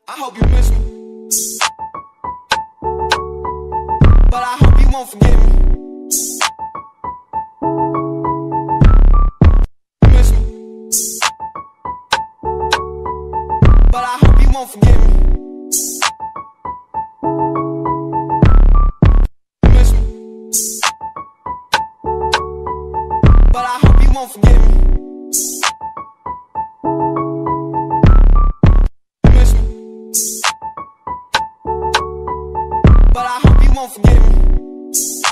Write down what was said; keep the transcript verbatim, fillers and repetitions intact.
I hope you miss me, but I hope you won't forget me. Miss me, but I hope you won't forget me. Miss me, but I hope you won't forget me. But I hope you won't forget me.